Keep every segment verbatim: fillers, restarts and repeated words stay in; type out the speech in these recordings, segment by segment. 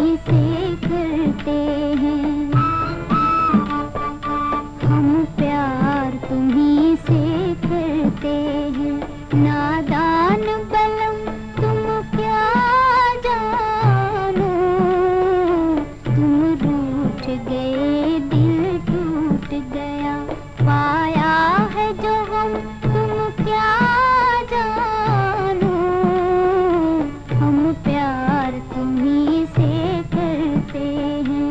से करते हैं, हम प्यार तुम्हीं से करते हैं। नादान बलम तुम क्या जानो, तुम रूठ गए दिल टूट गया। पाया है जो हम तुम क्या जानो, हम प्यार तुम्हीं से करते हैं।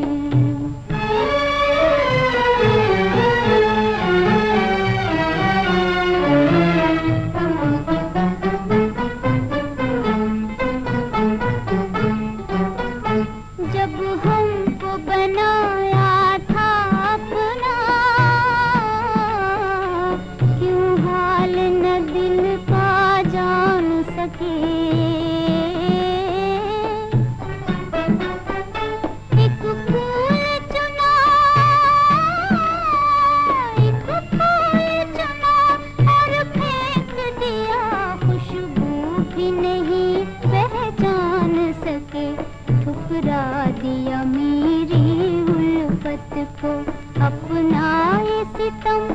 जब हमको बनाया था अपना, क्यों हाल न दिल का जान सके। एक फूल चुना, एक फूल चुना और फेंक दिया, खुशबू भी नहीं पहचान सके। ठुकरा दिया मेरी उल्फत को अपना ये सितम